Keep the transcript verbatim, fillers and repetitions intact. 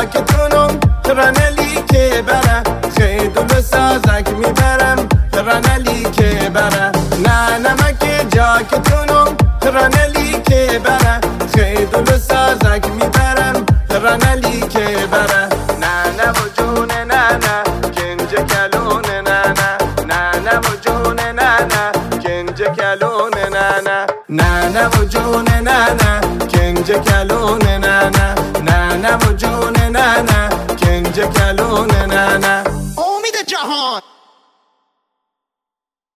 جاکتونم رنلی که بره خیدون سازک میبرم رنلی که بره نه نمک جاکتونم رنلی که بره خیدون سازک میبرم رنلی که بره نه نه و جون نه نه کنج کلون نه نه نه نه و جون نه نه کنج کلون نه نه نه نه و جون نه نه کنج کلون نه نه نه نه و جون نه نه کنج کلون